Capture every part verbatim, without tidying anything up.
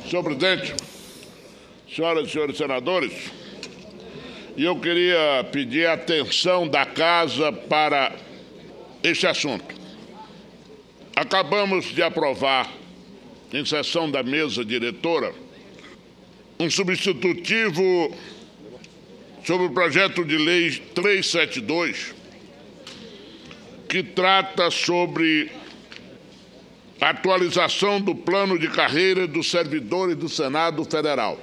Senhor presidente, senhoras e senhores senadores, eu queria pedir a atenção da Casa para este assunto. Acabamos de aprovar, em sessão da mesa diretora, um substitutivo sobre o projeto de lei trezentos e setenta e dois, que trata sobre a atualização do plano de carreira dos servidores do Senado Federal.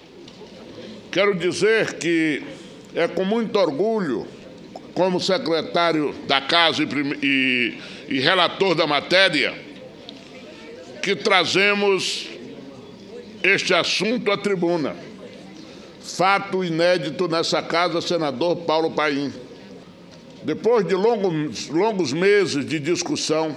Quero dizer que é com muito orgulho, como secretário da Casa e, e, e relator da matéria, que trazemos este assunto à tribuna. Fato inédito nessa Casa, senador Paulo Paim. Depois de longos, longos meses de discussão,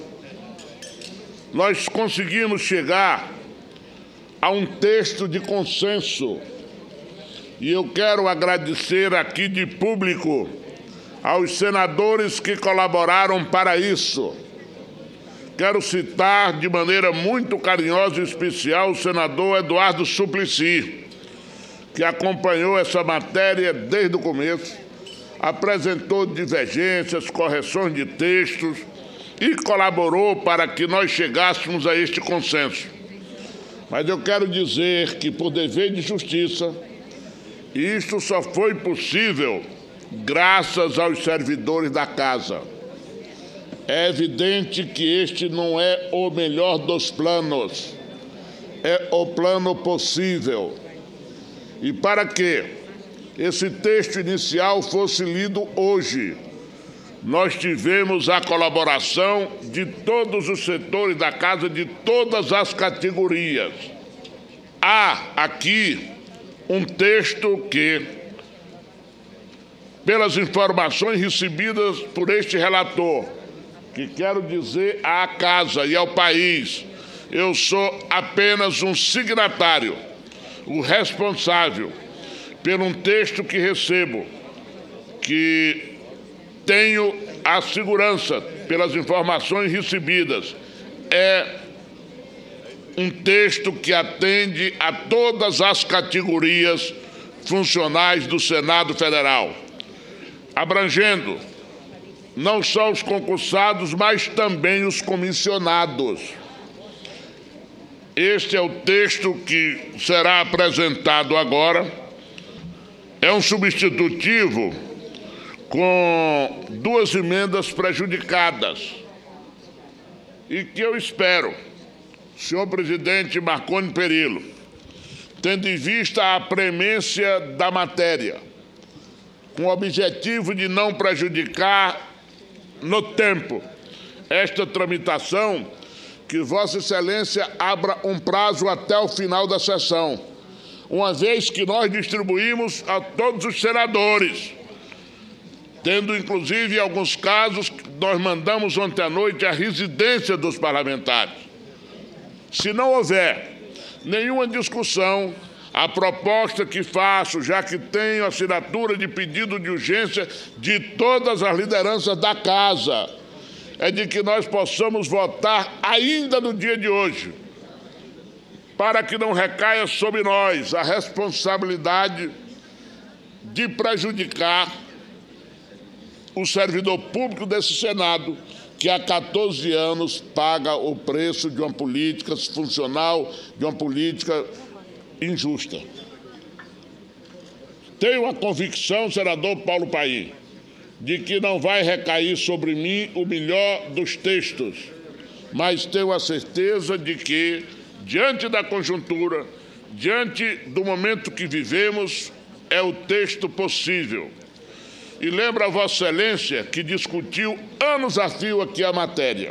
nós conseguimos chegar a um texto de consenso. E eu quero agradecer aqui de público aos senadores que colaboraram para isso. Quero citar de maneira muito carinhosa e especial o senador Eduardo Suplicy, que acompanhou essa matéria desde o começo, apresentou divergências, correções de textos e colaborou para que nós chegássemos a este consenso. Mas eu quero dizer que, por dever de justiça, isto só foi possível graças aos servidores da Casa. É evidente que este não é o melhor dos planos, é o plano possível. E para que esse texto inicial fosse lido hoje, nós tivemos a colaboração de todos os setores da Casa, de todas as categorias. Há aqui um texto que, pelas informações recebidas por este relator, que quero dizer à Casa e ao país, eu sou apenas um signatário, o responsável por um texto que recebo, que tenho a segurança, pelas informações recebidas, é um texto que atende a todas as categorias funcionais do Senado Federal, abrangendo não só os concursados, mas também os comissionados. Este é o texto que será apresentado agora. É um substitutivo com duas emendas prejudicadas e que eu espero, senhor presidente Marconi Perillo, tendo em vista a premência da matéria, com o objetivo de não prejudicar no tempo esta tramitação, que Vossa Excelência abra um prazo até o final da sessão, uma vez que nós distribuímos a todos os senadores, tendo inclusive, em alguns casos, nós mandamos ontem à noite a residência dos parlamentares. Se não houver nenhuma discussão, a proposta que faço, já que tenho assinatura de pedido de urgência de todas as lideranças da Casa, é de que nós possamos votar ainda no dia de hoje, para que não recaia sobre nós a responsabilidade de prejudicar o servidor público desse Senado, que há quatorze anos paga o preço de uma política funcional, de uma política injusta. Tenho a convicção, senador Paulo Paim, de que não vai recair sobre mim o melhor dos textos, mas tenho a certeza de que, diante da conjuntura, diante do momento que vivemos, é o texto possível. E lembro a Vossa Excelência que discutiu anos a fio aqui a matéria.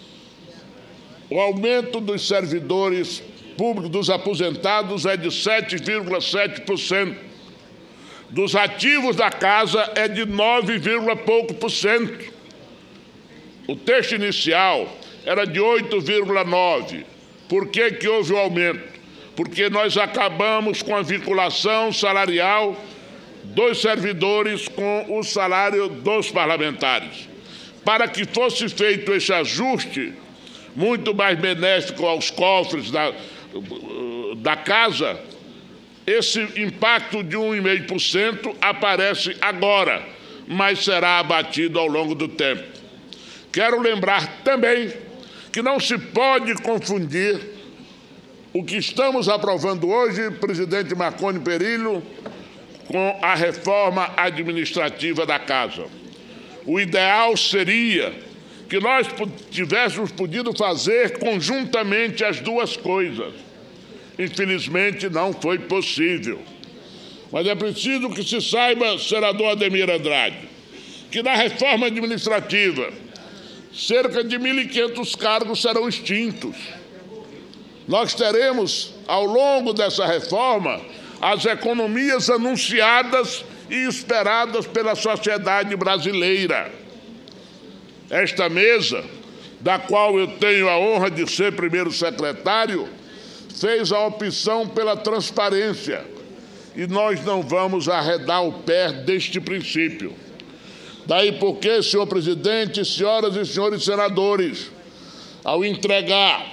O aumento dos servidores públicos, dos aposentados, é de sete vírgula sete por cento. Dos ativos da Casa é de nove, pouco por cento. O texto inicial era de oito vírgula nove por cento. Por que que houve o aumento? Porque nós acabamos com a vinculação salarial dos servidores com o salário dos parlamentares. Para que fosse feito esse ajuste muito mais benéfico aos cofres da, da Casa, esse impacto de um vírgula cinco por cento aparece agora, mas será abatido ao longo do tempo. Quero lembrar também que não se pode confundir o que estamos aprovando hoje, presidente Marconi Perillo, com a reforma administrativa da Casa. O ideal seria que nós tivéssemos podido fazer conjuntamente as duas coisas. Infelizmente, não foi possível. Mas é preciso que se saiba, senador Ademir Andrade, que na reforma administrativa, cerca de mil e quinhentos cargos serão extintos. Nós teremos, ao longo dessa reforma, as economias anunciadas e esperadas pela sociedade brasileira. Esta mesa, da qual eu tenho a honra de ser primeiro secretário, fez a opção pela transparência e nós não vamos arredar o pé deste princípio. Daí porque, senhor presidente, senhoras e senhores senadores, ao entregar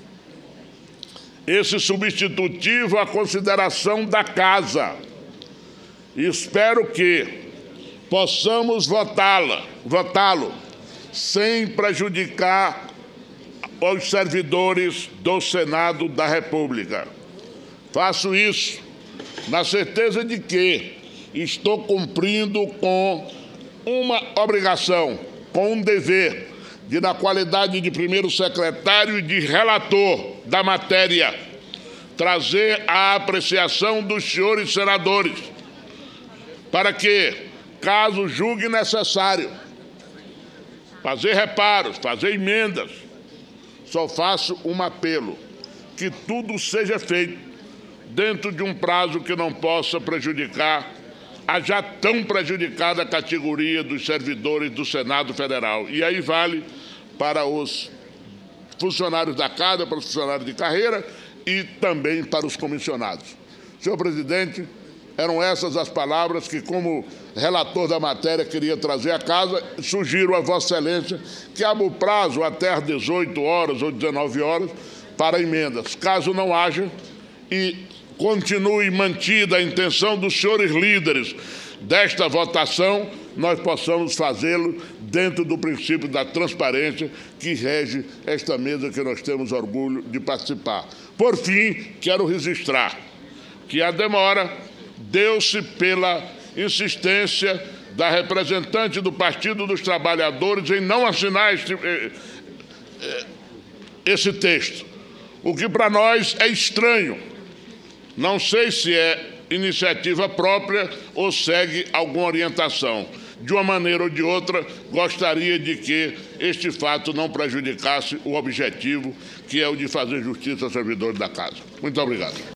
esse substitutivo à consideração da Casa, espero que possamos votá-la, votá-lo sem prejudicar os servidores do Senado da República. Faço isso na certeza de que estou cumprindo com uma obrigação, com um dever, de, na qualidade de primeiro secretário e de relator da matéria, trazer a apreciação dos senhores senadores, para que, caso julgue necessário, fazer reparos, fazer emendas, só faço um apelo, que tudo seja feito dentro de um prazo que não possa prejudicar a já tão prejudicada categoria dos servidores do Senado Federal. E aí vale para os funcionários da Casa, para os funcionários de carreira e também para os comissionados. Senhor presidente, eram essas as palavras que, como relator da matéria, queria trazer à Casa. Sugiro a Vossa Excelência que abra o prazo até às dezoito horas ou dezenove horas para emendas. Caso não haja e continue mantida a intenção dos senhores líderes desta votação, nós possamos fazê-lo dentro do princípio da transparência que rege esta mesa que nós temos orgulho de participar. Por fim, quero registrar que a demora deu-se pela insistência da representante do Partido dos Trabalhadores em não assinar este, esse texto, o que para nós é estranho. Não sei se é iniciativa própria ou segue alguma orientação. De uma maneira ou de outra, gostaria de que este fato não prejudicasse o objetivo, que é o de fazer justiça aos servidores da Casa. Muito obrigado.